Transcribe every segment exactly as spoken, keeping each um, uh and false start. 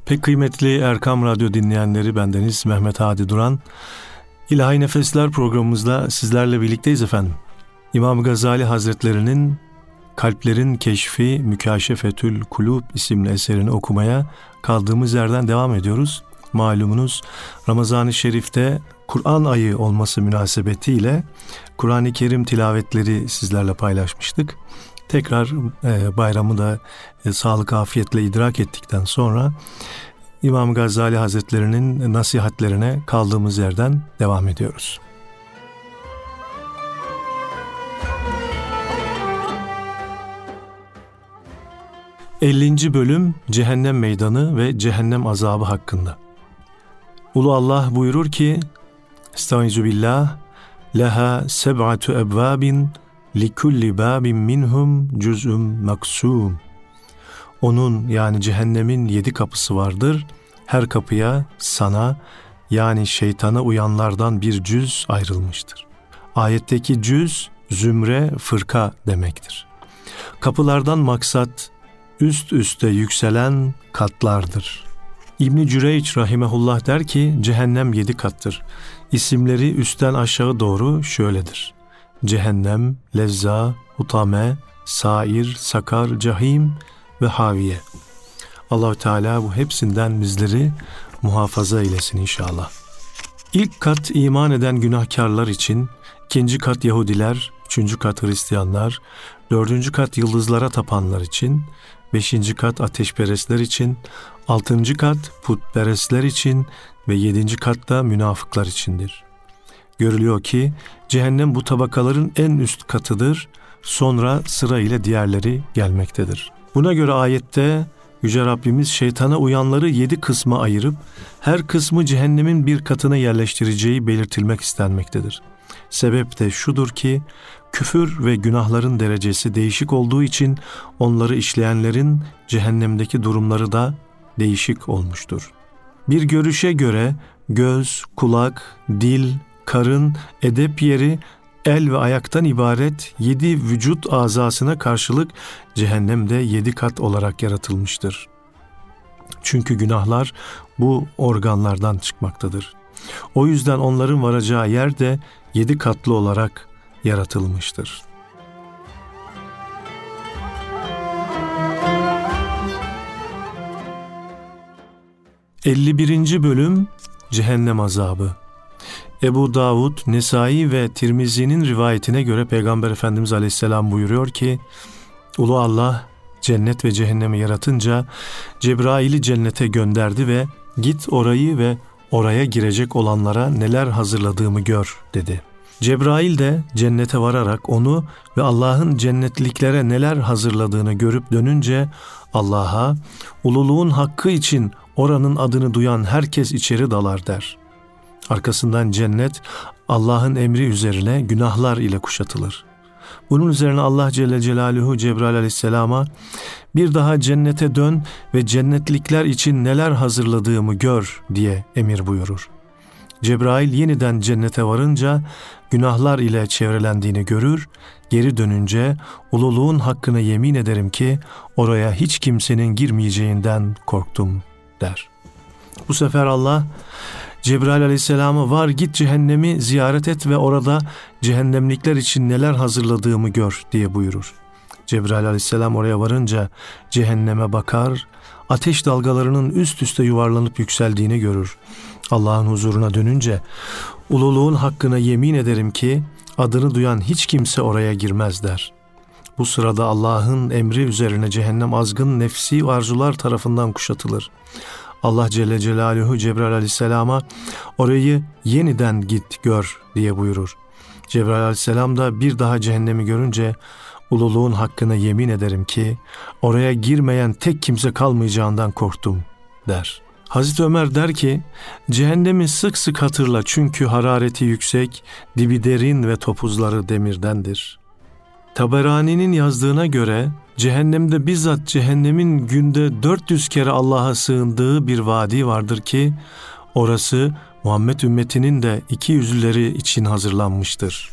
Pek kıymetli Erkam Radyo dinleyenleri, bendeniz Mehmet Hadi Duran. İlahi Nefesler programımızda sizlerle birlikteyiz efendim. İmam Gazali Hazretlerinin Kalplerin Keşfi Mükaşefetül Kulub isimli eserini okumaya kaldığımız yerden devam ediyoruz. Malumunuz Ramazan-ı Şerif'te Kur'an ayı olması münasebetiyle Kur'an-ı Kerim tilavetleri sizlerle paylaşmıştık. Tekrar e, bayramı da e, sağlık afiyetle idrak ettikten sonra İmam Gazali Hazretlerinin nasihatlerine kaldığımız yerden devam ediyoruz. ellinci bölüm Cehennem Meydanı ve Cehennem Azabı hakkında. Ulu Allah buyurur ki: Estaizu billah, leha seb'atu ebvabin likulli babin minhum cüz'üm maksum. Onun, yani cehennemin yedi kapısı vardır. Her kapıya sana, yani şeytana uyanlardan bir cüz ayrılmıştır. Ayetteki cüz, zümre, fırka demektir. Kapılardan maksat üst üste yükselen katlardır. İbn-i Cüreyç rahimehullah der ki, cehennem yedi kattır. İsimleri üstten aşağı doğru şöyledir: Cehennem, Lezza, Hutame, Sair, Sakar, Cahim ve Haviye. Allah-u Teala bu hepsinden bizleri muhafaza eylesin inşallah. İlk kat iman eden günahkarlar için, ikinci kat Yahudiler, üçüncü kat Hristiyanlar, dördüncü kat yıldızlara tapanlar için, beşinci kat ateşperestler için, altıncı kat putperestler için ve yedinci kat da münafıklar içindir. Görülüyor ki cehennem bu tabakaların en üst katıdır, sonra sırayla diğerleri gelmektedir. Buna göre ayette Yüce Rabbimiz şeytana uyanları yedi kısma ayırıp her kısmı cehennemin bir katına yerleştireceği belirtilmek istenmektedir. Sebep de şudur ki küfür ve günahların derecesi değişik olduğu için onları işleyenlerin cehennemdeki durumları da değişik olmuştur. Bir görüşe göre göz, kulak, dil, karın, edep yeri, el ve ayaktan ibaret yedi vücut azasına karşılık cehennemde yedi kat olarak yaratılmıştır. Çünkü günahlar bu organlardan çıkmaktadır. O yüzden onların varacağı yer de yedi katlı olarak yaratılmıştır. elli birinci bölüm Cehennem Azabı. Ebu Davud, Nesai ve Tirmizi'nin rivayetine göre Peygamber Efendimiz Aleyhisselam buyuruyor ki, Ulu Allah cennet ve cehennemi yaratınca Cebrail'i cennete gönderdi ve git orayı ve oraya girecek olanlara neler hazırladığımı gör dedi. Cebrail de cennete vararak onu ve Allah'ın cennetliklere neler hazırladığını görüp dönünce Allah'a, ululuğun hakkı için oranın adını duyan herkes içeri dalar der. Arkasından cennet Allah'ın emri üzerine günahlar ile kuşatılır. Bunun üzerine Allah Celle Celaluhu Cebrail Aleyhisselam'a bir daha cennete dön ve cennetlikler için neler hazırladığımı gör diye emir buyurur. Cebrail yeniden cennete varınca günahlar ile çevrelendiğini görür, geri dönünce ululuğun hakkına yemin ederim ki oraya hiç kimsenin girmeyeceğinden korktum der. Bu sefer Allah Cebrail Aleyhisselam'a var git cehennemi ziyaret et ve orada cehennemlikler için neler hazırladığımı gör diye buyurur. Cebrail Aleyhisselam oraya varınca cehenneme bakar, ateş dalgalarının üst üste yuvarlanıp yükseldiğini görür. Allah'ın huzuruna dönünce ululuğun hakkına yemin ederim ki adını duyan hiç kimse oraya girmez der. Bu sırada Allah'ın emri üzerine cehennem azgın nefsi arzular tarafından kuşatılır. Allah Celle Celaluhu Cebrail Aleyhisselam'a orayı yeniden git gör diye buyurur. Cebrail Aleyhisselam da bir daha cehennemi görünce ululuğun hakkına yemin ederim ki oraya girmeyen tek kimse kalmayacağından korktum der. Hazreti Ömer der ki cehennemi sık sık hatırla çünkü harareti yüksek, dibi derin ve topuzları demirdendir. Taberani'nin yazdığına göre cehennemde bizzat cehennemin günde dört yüz kere Allah'a sığındığı bir vadi vardır ki orası Muhammed ümmetinin de iki yüzlüleri için hazırlanmıştır.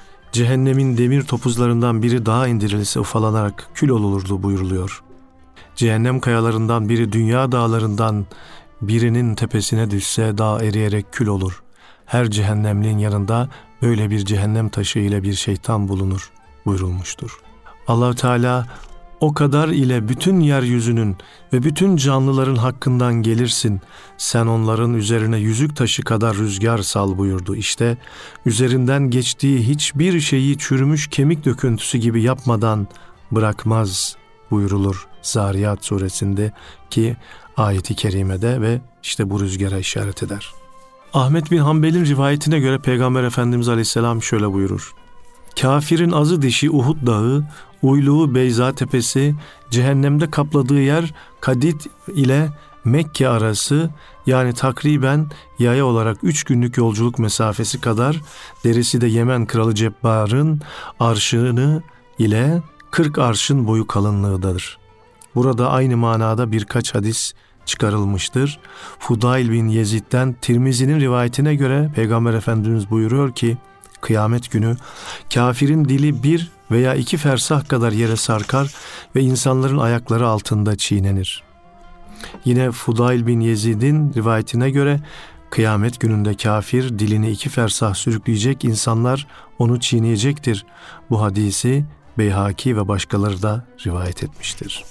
Cehennemin demir topuzlarından biri dağa indirilse ufalanarak kül olurdu buyuruluyor. Cehennem kayalarından biri dünya dağlarından birinin tepesine düşse dağ eriyerek kül olur. Her cehennemliğin yanında böyle bir cehennem taşı ile bir şeytan bulunur buyurulmuştur. Allah-u Teala o kadar ile bütün yeryüzünün ve bütün canlıların hakkından gelirsin. Sen onların üzerine yüzük taşı kadar rüzgar sal buyurdu. İşte üzerinden geçtiği hiçbir şeyi çürümüş kemik döküntüsü gibi yapmadan bırakmaz buyurulur Zariyat suresinde ki ayeti kerimede ve işte bu rüzgara işaret eder. Ahmet bin Hanbel'in rivayetine göre Peygamber Efendimiz Aleyhisselam şöyle buyurur. Kafirin azı dişi Uhud dağı, uyluğu Beyza tepesi, cehennemde kapladığı yer Kadid ile Mekke arası, yani takriben yaya olarak üç günlük yolculuk mesafesi kadar, derisi de Yemen kralı Cebbar'ın arşını ile kırk arşın boyu kalınlığıdır. Burada aynı manada birkaç hadis çıkarılmıştır. Fudayl bin Yezid'den Tirmizi'nin rivayetine göre Peygamber Efendimiz buyuruyor ki, kıyamet günü kafirin dili bir veya iki fersah kadar yere sarkar ve insanların ayakları altında çiğnenir. Yine Fudayl bin Yezid'in rivayetine göre kıyamet gününde kafir dilini iki fersah sürükleyecek, insanlar onu çiğneyecektir. Bu hadisi Beyhaki ve başkaları da rivayet etmiştir.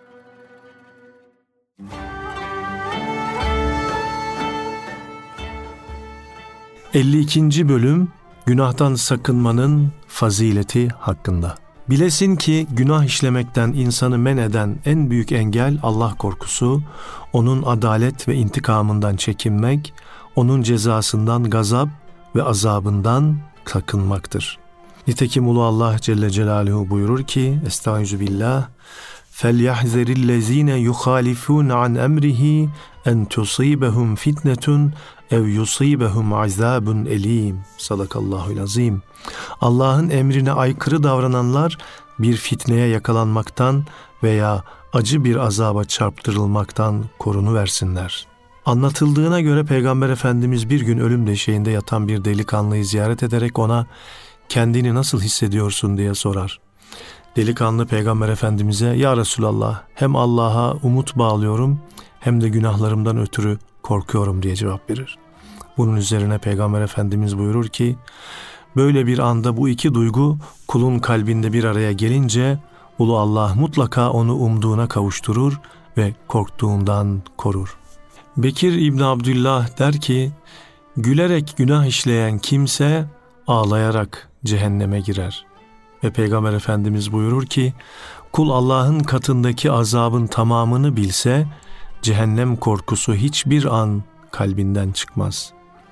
elli ikinci bölüm Günahtan sakınmanın fazileti hakkında. Bilesin ki günah işlemekten insanı men eden en büyük engel Allah korkusu, onun adalet ve intikamından çekinmek, onun cezasından gazap ve azabından sakınmaktır. Nitekim Ulu Allah Celle Celaluhu buyurur ki, Estağfirullah, فَلْيَحْذَرِ الَّذ۪ينَ يُخَالِفُونَ عَنْ اَمْرِهِ اَنْ تُصِيبَهُمْ فِتْنَةٌ ev yusibehum azabun elim. Sadakallahul azim. Allah'ın emrine aykırı davrananlar bir fitneye yakalanmaktan veya acı bir azaba çarptırılmaktan korunuversinler. Anlatıldığına göre Peygamber Efendimiz bir gün ölüm döşeğinde yatan bir delikanlıyı ziyaret ederek ona kendini nasıl hissediyorsun diye sorar. Delikanlı Peygamber Efendimiz'e ya Resulallah, hem Allah'a umut bağlıyorum hem de günahlarımdan ötürü korkuyorum diye cevap verir. Bunun üzerine Peygamber Efendimiz buyurur ki, böyle bir anda bu iki duygu kulun kalbinde bir araya gelince Ulu Allah mutlaka onu umduğuna kavuşturur ve korktuğundan korur. Bekir İbn Abdullah der ki, gülerek günah işleyen kimse ağlayarak cehenneme girer. Ve Peygamber Efendimiz buyurur ki, kul Allah'ın katındaki azabın tamamını bilse, cehennem korkusu hiçbir an kalbinden çıkmaz.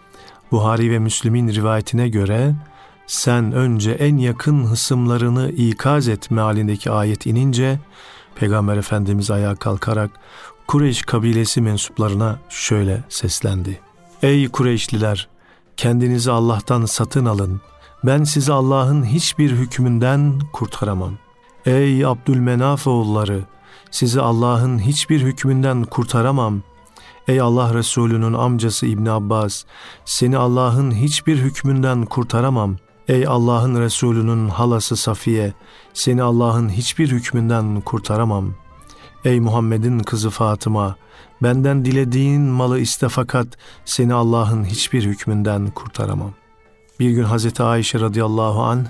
Buhari ve Müslim'in rivayetine göre, sen önce en yakın hısımlarını ikaz et mealindeki ayet inince, Peygamber Efendimiz ayağa kalkarak Kureyş kabilesi mensuplarına şöyle seslendi. Ey Kureyşliler! Kendinizi Allah'tan satın alın. Ben sizi Allah'ın hiçbir hükmünden kurtaramam. Ey Abdülmenaf oğulları! Sizi Allah'ın hiçbir hükmünden kurtaramam. Ey Allah Resulü'nün amcası İbn Abbas! Seni Allah'ın hiçbir hükmünden kurtaramam. Ey Allah'ın Resulü'nün halası Safiye! Seni Allah'ın hiçbir hükmünden kurtaramam. Ey Muhammed'in kızı Fatıma! Benden dilediğin malı iste fakat seni Allah'ın hiçbir hükmünden kurtaramam. Bir gün Hazreti Ayşe radıyallahu anh,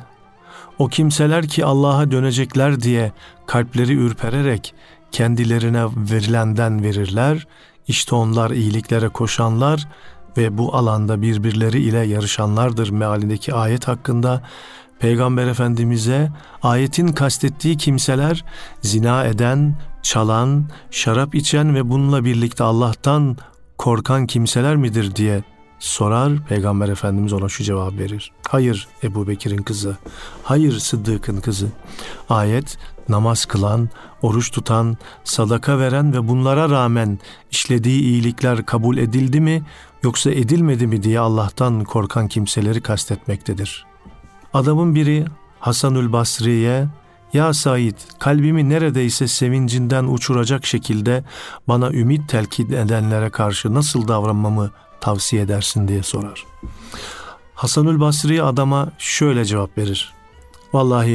o kimseler ki Allah'a dönecekler diye kalpleri ürpererek kendilerine verilenden verirler, işte onlar iyiliklere koşanlar ve bu alanda birbirleri ile yarışanlardır mealindeki ayet hakkında Peygamber Efendimiz'e ayetin kastettiği kimseler zina eden, çalan, şarap içen ve bununla birlikte Allah'tan korkan kimseler midir diye sorar. Peygamber Efendimiz ona şu cevap verir. Hayır Ebu Bekir'in kızı, hayır Sıddık'ın kızı. Ayet namaz kılan, oruç tutan, sadaka veren ve bunlara rağmen işlediği iyilikler kabul edildi mi yoksa edilmedi mi diye Allah'tan korkan kimseleri kastetmektedir. Adamın biri Hasanül Basri'ye, ya Said, kalbimi neredeyse sevincinden uçuracak şekilde bana ümit telkin edenlere karşı nasıl davranmamı tavsiye edersin diye sorar. Hasanül Basri adama şöyle cevap verir. Vallahi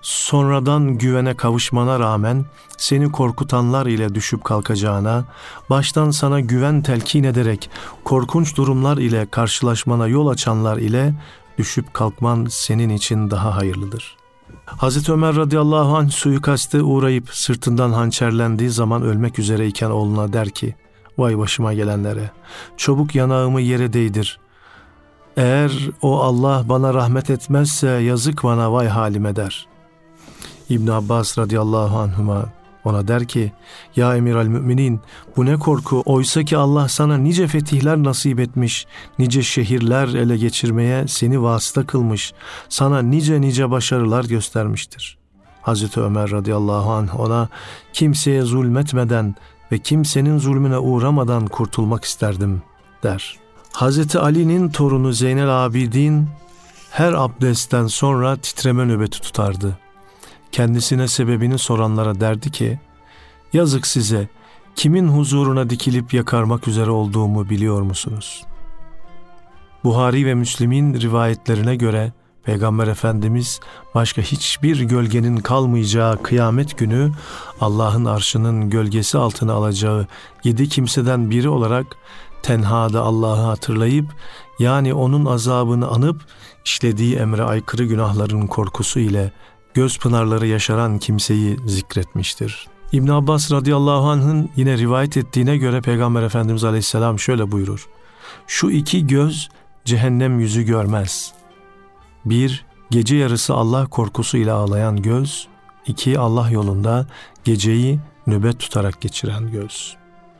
sonradan güvene kavuşmana rağmen seni korkutanlar ile düşüp kalkacağına, baştan sana güven telkin ederek korkunç durumlar ile karşılaşmana yol açanlar ile düşüp kalkman senin için daha hayırlıdır. Hazreti Ömer radıyallahu anh suikaste uğrayıp sırtından hançerlendiği zaman ölmek üzereyken oğluna der ki, vay başıma gelenlere, çabuk yanağımı yere değdir. Eğer o Allah bana rahmet etmezse yazık bana, vay halime der. İbn Abbas radıyallahu anhuma ona der ki, ya Emiral Müminin, bu ne korku, oysa ki Allah sana nice fetihler nasip etmiş, nice şehirler ele geçirmeye seni vasıta kılmış, sana nice nice başarılar göstermiştir. Hazreti Ömer radıyallahu anh ona, kimseye zulmetmeden ve kimsenin zulmüne uğramadan kurtulmak isterdim der. Hazreti Ali'nin torunu Zeynel Abidin her abdestten sonra titreme nöbeti tutardı. Kendisine sebebini soranlara derdi ki, yazık size, kimin huzuruna dikilip yakarmak üzere olduğumu biliyor musunuz? Buhari ve Müslim'in rivayetlerine göre Peygamber Efendimiz başka hiçbir gölgenin kalmayacağı kıyamet günü Allah'ın arşının gölgesi altına alacağı yedi kimseden biri olarak tenhada Allah'ı hatırlayıp, yani onun azabını anıp işlediği emre aykırı günahların korkusu ile göz pınarları yaşaran kimseyi zikretmiştir. İbn Abbas radıyallahu anh'ın yine rivayet ettiğine göre Peygamber Efendimiz aleyhisselam şöyle buyurur: şu iki göz cehennem yüzü görmez. Bir, gece yarısı Allah korkusu ile ağlayan göz. İki, Allah yolunda geceyi nöbet tutarak geçiren göz.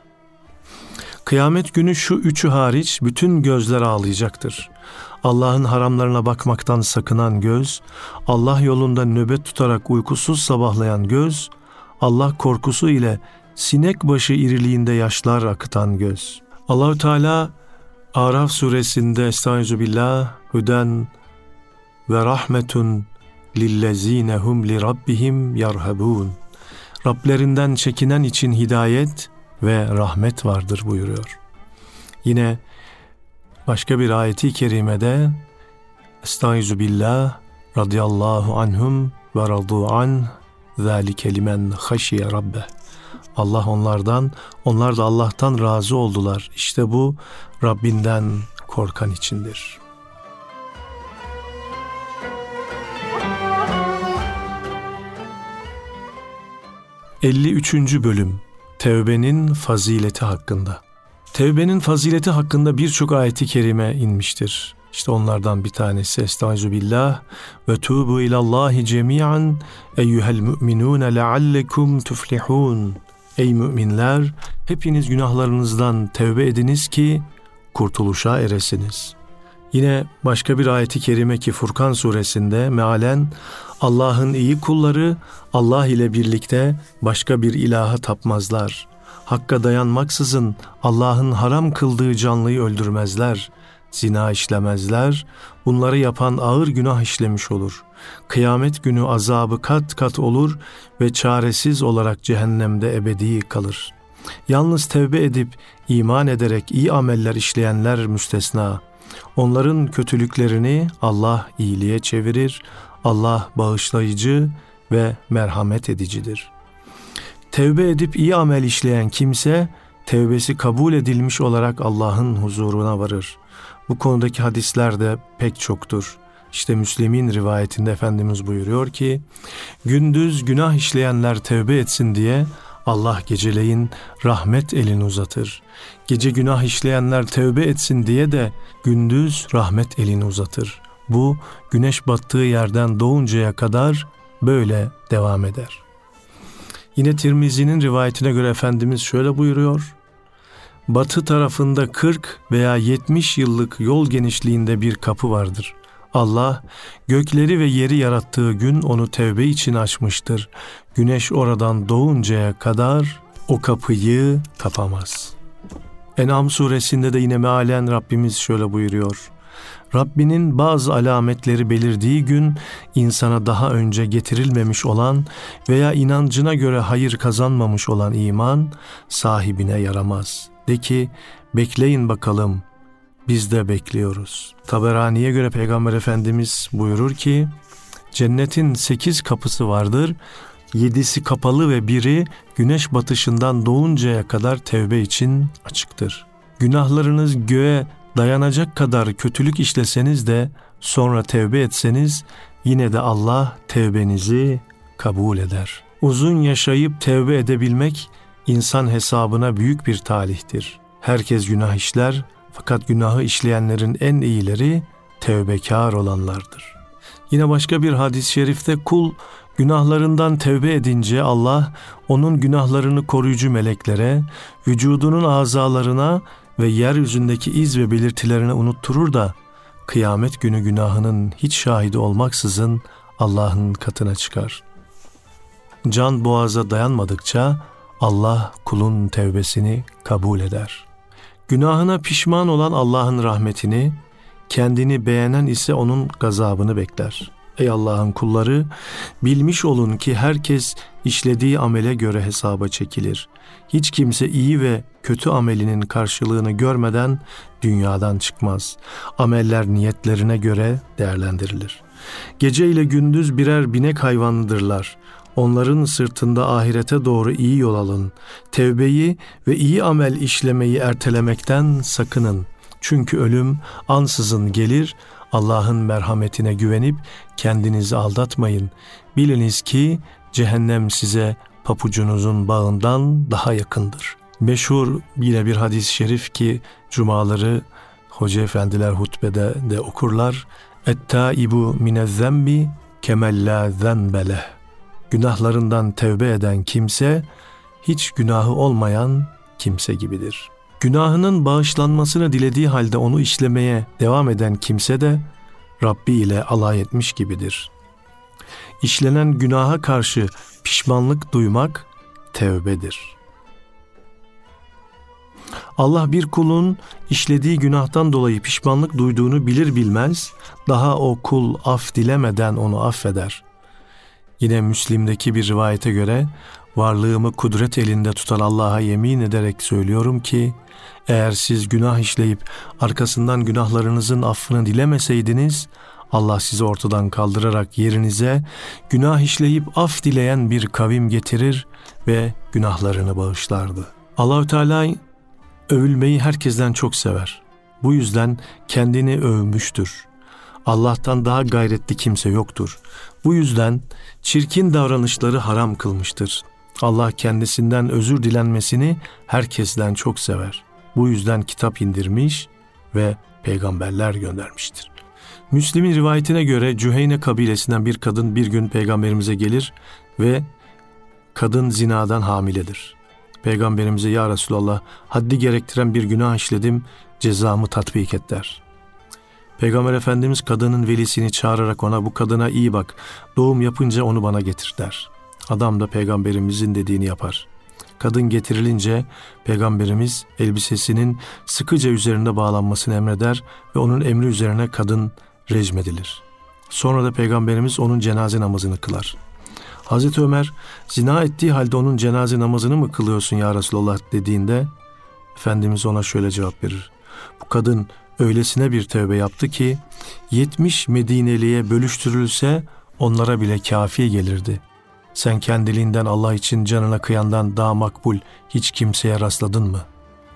Kıyamet günü şu üçü hariç bütün gözler ağlayacaktır. Allah'ın haramlarına bakmaktan sakınan göz, Allah yolunda nöbet tutarak uykusuz sabahlayan göz, Allah korkusu ile sinek başı iriliğinde yaşlar akıtan göz. Allah-u Teala Araf suresinde Estağfirullah, hüden ve rahmetun lillezinehum li rabbihim yarhabun. Rablerinden çekinen için hidayet ve rahmet vardır buyuruyor. Yine başka bir ayeti kerimede Estağfirullah radıyallahu anhum ve radu an zâlike limen haşiye rabbe. Allah onlardan, onlar da Allah'tan razı oldular. İşte bu Rabbinden korkan içindir. elli üçüncü bölüm Tevbenin fazileti hakkında. Tevbenin fazileti hakkında birçok ayeti kerime inmiştir. İşte onlardan bir tanesi Estağfirullah ve tubu ilallahi cemiyan eyyuhel müminune leallekum tuflihun. Ey müminler, hepiniz günahlarınızdan tevbe ediniz ki kurtuluşa eresiniz. Yine başka bir ayeti kerime ki Furkan suresinde mealen Allah'ın iyi kulları Allah ile birlikte başka bir ilaha tapmazlar. Hakka dayanmaksızın Allah'ın haram kıldığı canlıyı öldürmezler. Zina işlemezler. Bunları yapan ağır günah işlemiş olur. Kıyamet günü azabı kat kat olur ve çaresiz olarak cehennemde ebedi kalır. Yalnız tevbe edip iman ederek iyi ameller işleyenler müstesna. Onların kötülüklerini Allah iyiliğe çevirir. Allah bağışlayıcı ve merhamet edicidir. Tevbe edip iyi amel işleyen kimse tevbesi kabul edilmiş olarak Allah'ın huzuruna varır. Bu konudaki hadisler de pek çoktur. İşte Müslim'in rivayetinde Efendimiz buyuruyor ki, gündüz günah işleyenler tevbe etsin diye Allah geceleyin rahmet elini uzatır. Gece günah işleyenler tevbe etsin diye de gündüz rahmet elini uzatır. Bu güneş battığı yerden doğuncaya kadar böyle devam eder. Yine Tirmizi'nin rivayetine göre Efendimiz şöyle buyuruyor: batı tarafında kırk veya yetmiş yıllık yol genişliğinde bir kapı vardır. Allah gökleri ve yeri yarattığı gün onu tevbe için açmıştır. Güneş oradan doğuncaya kadar o kapıyı kapamaz. En'am suresinde de yine mealen Rabbimiz şöyle buyuruyor: Rabbinin bazı alametleri belirdiği gün insana daha önce getirilmemiş olan veya inancına göre hayır kazanmamış olan iman sahibine yaramaz. De ki bekleyin bakalım, biz de bekliyoruz. Taberani'ye göre Peygamber Efendimiz buyurur ki, Cennetin sekiz kapısı vardır. Yedisi kapalı ve biri güneş batışından doğuncaya kadar tevbe için açıktır. Günahlarınız göğe dayanacak kadar kötülük işleseniz de sonra tevbe etseniz yine de Allah tevbenizi kabul eder. Uzun yaşayıp tevbe edebilmek insan hesabına büyük bir talihtir. Herkes günah işler fakat günahı işleyenlerin en iyileri tevbekar olanlardır. Yine başka bir hadis-i şerifte kul günahlarından tevbe edince Allah onun günahlarını koruyucu meleklere, vücudunun azalarına ve yeryüzündeki iz ve belirtilerine unutturur da kıyamet günü günahının hiç şahidi olmaksızın Allah'ın katına çıkar. Can boğaza dayanmadıkça Allah kulun tevbesini kabul eder. Günahına pişman olan Allah'ın rahmetini, kendini beğenen ise onun gazabını bekler. Ey Allah'ın kulları, bilmiş olun ki herkes işlediği amele göre hesaba çekilir. Hiç kimse iyi ve kötü amelinin karşılığını görmeden dünyadan çıkmaz. Ameller niyetlerine göre değerlendirilir. Gece ile gündüz birer binek hayvanıdırlar. Onların sırtında ahirete doğru iyi yol alın. Tevbeyi ve iyi amel işlemeyi ertelemekten sakının. Çünkü ölüm ansızın gelir. Allah'ın merhametine güvenip kendinizi aldatmayın. Biliniz ki cehennem size papucunuzun bağından daha yakındır. Meşhur yine bir hadis-i şerif ki cumaları hoca efendiler hutbede de okurlar. Et-taibu minez-zembi kemellâ zenbeleh. Günahlarından tevbe eden kimse hiç günahı olmayan kimse gibidir. Günahının bağışlanmasını dilediği halde onu işlemeye devam eden kimse de Rabbi ile alay etmiş gibidir. İşlenen günaha karşı pişmanlık duymak tevbedir. Allah bir kulun işlediği günahtan dolayı pişmanlık duyduğunu bilir bilmez, daha o kul af dilemeden onu affeder. Yine Müslim'deki bir rivayete göre, varlığımı kudret elinde tutan Allah'a yemin ederek söylüyorum ki, eğer siz günah işleyip arkasından günahlarınızın affını dilemeseydiniz, Allah sizi ortadan kaldırarak yerinize günah işleyip af dileyen bir kavim getirir ve günahlarını bağışlardı. Allah-u Teala övülmeyi herkesten çok sever. Bu yüzden kendini övmüştür. Allah'tan daha gayretli kimse yoktur. Bu yüzden çirkin davranışları haram kılmıştır. Allah kendisinden özür dilenmesini herkesten çok sever. Bu yüzden kitap indirmiş ve peygamberler göndermiştir. Müslim'in rivayetine göre Cüheyne kabilesinden bir kadın bir gün peygamberimize gelir ve kadın zinadan hamiledir. Peygamberimize ya Resulallah haddi gerektiren bir günah işledim, cezamı tatbik et der. Peygamber Efendimiz kadının velisini çağırarak ona bu kadına iyi bak, doğum yapınca onu bana getir der. Adam da peygamberimizin dediğini yapar. Kadın getirilince peygamberimiz elbisesinin sıkıca üzerinde bağlanmasını emreder ve onun emri üzerine kadın rejmedilir. Sonra da peygamberimiz onun cenaze namazını kılar. Hazreti Ömer zina ettiği halde onun cenaze namazını mı kılıyorsun ya Resulallah dediğinde Efendimiz ona şöyle cevap verir. Bu kadın öylesine bir tövbe yaptı ki yetmiş Medineli'ye bölüştürülse onlara bile kafi gelirdi. Sen kendiliğinden Allah için canına kıyandan daha makbul hiç kimseye rastladın mı?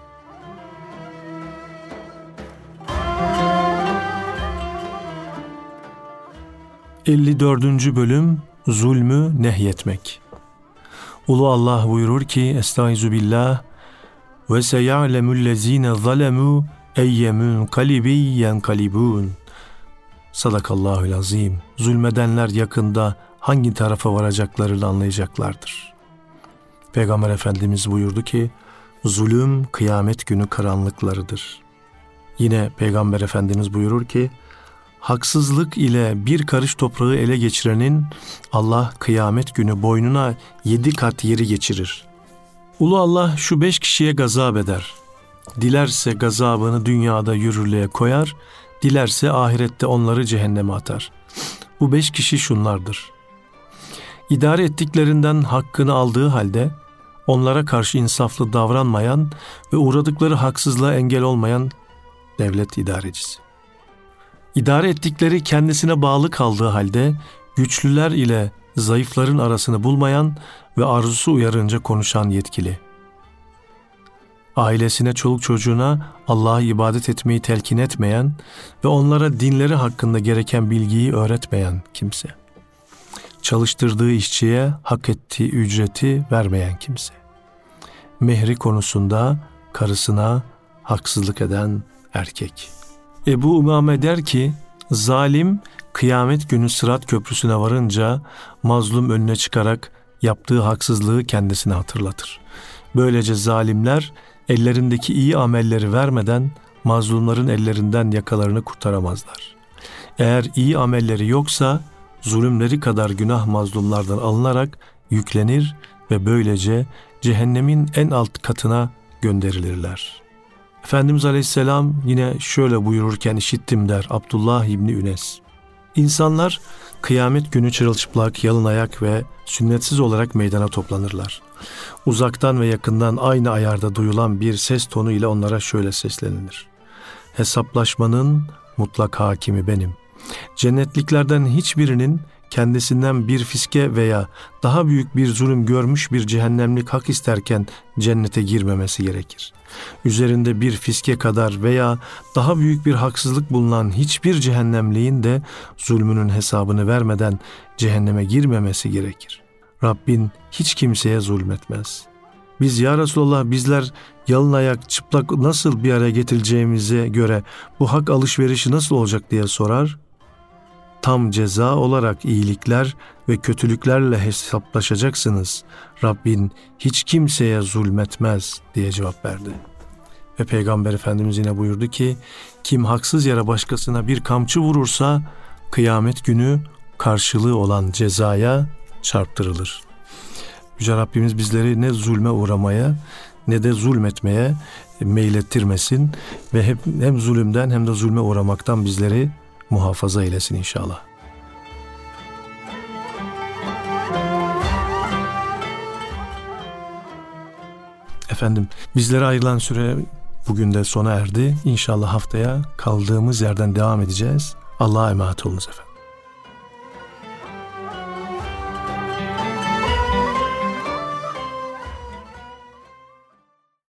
elli dördüncü bölüm Zulmü nehyetmek. Ulu Allah buyurur ki Estaizu billah ve seya'lemullezine zalemû eyyemün kalibi yenkalibun. Sadakallahul azim. Zulmedenler yakında hangi tarafa varacaklarını anlayacaklardır. Peygamber Efendimiz buyurdu ki zulüm kıyamet günü karanlıklarıdır. Yine Peygamber Efendimiz buyurur ki haksızlık ile bir karış toprağı ele geçirenin Allah kıyamet günü boynuna yedi kat yeri geçirir. Ulu Allah şu beş kişiye gazap eder. Dilerse gazabını dünyada yürürlüğe koyar, dilerse ahirette onları cehenneme atar. Bu beş kişi şunlardır. İdare ettiklerinden hakkını aldığı halde onlara karşı insaflı davranmayan ve uğradıkları haksızlığa engel olmayan devlet idarecisi. İdare ettikleri kendisine bağlı kaldığı halde güçlüler ile zayıfların arasını bulmayan ve arzusu uyarınca konuşan yetkili. Ailesine, çoluk çocuğuna Allah'a ibadet etmeyi telkin etmeyen ve onlara dinleri hakkında gereken bilgiyi öğretmeyen kimse. Çalıştırdığı işçiye hak ettiği ücreti vermeyen kimse. Mehri konusunda karısına haksızlık eden erkek. Ebu Umame der ki, zalim kıyamet günü Sırat Köprüsü'ne varınca mazlum önüne çıkarak yaptığı haksızlığı kendisine hatırlatır. Böylece zalimler ellerindeki iyi amelleri vermeden mazlumların ellerinden yakalarını kurtaramazlar. Eğer iyi amelleri yoksa zulümleri kadar günah mazlumlardan alınarak yüklenir ve böylece cehennemin en alt katına gönderilirler. Efendimiz Aleyhisselam yine şöyle buyururken işittim der Abdullah İbni Ünes. İnsanlar kıyamet günü çırılçıplak, yalın ayak ve sünnetsiz olarak meydana toplanırlar. Uzaktan ve yakından aynı ayarda duyulan bir ses tonu ile onlara şöyle seslenilir. Hesaplaşmanın mutlak hakimi benim. Cennetliklerden hiçbirinin kendisinden bir fiske veya daha büyük bir zulüm görmüş bir cehennemlik hak isterken cennete girmemesi gerekir. Üzerinde bir fiske kadar veya daha büyük bir haksızlık bulunan hiçbir cehennemliğin de zulmünün hesabını vermeden cehenneme girmemesi gerekir. Rabbin hiç kimseye zulmetmez. Biz ya Resulallah bizler yalın ayak çıplak nasıl bir araya getireceğimize göre bu hak alışverişi nasıl olacak diye sorar. Tam ceza olarak iyilikler ve kötülüklerle hesaplaşacaksınız. Rabbin hiç kimseye zulmetmez diye cevap verdi. Ve Peygamber Efendimiz yine buyurdu ki, kim haksız yere başkasına bir kamçı vurursa kıyamet günü karşılığı olan cezaya çarptırılır. Yüce Rabbimiz bizleri ne zulme uğramaya ne de zulmetmeye meylettirmesin ve hep hem zulümden hem de zulme uğramaktan bizleri muhafaza eylesin inşallah. Efendim, bizlere ayrılan süre bugün de sona erdi. İnşallah haftaya kaldığımız yerden devam edeceğiz. Allah'a emanet olunuz efendim.